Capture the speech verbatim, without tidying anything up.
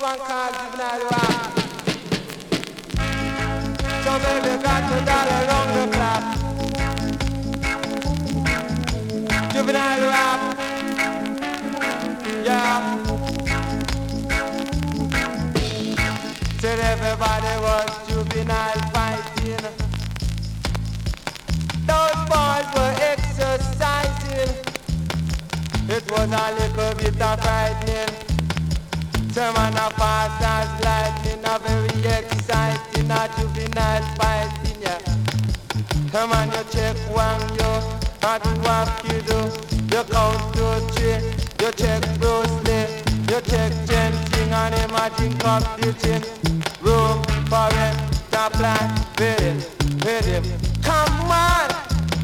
one called Juvenile Rap. So baby got to dollar around the clock. Juvenile Rap. Yeah. Said everybody was juvenile fighting. Those boys were exercising. It was a little bit of frightening. Some man a fast as lightning, a very exciting, a juvenile fighting, yeah. Come on, you check one, you, and what you do. You count to three, you check Bruce Lee, you check Jen Sing, and imagine cup the chin. Room for it, the plan, with him, with him. Come on!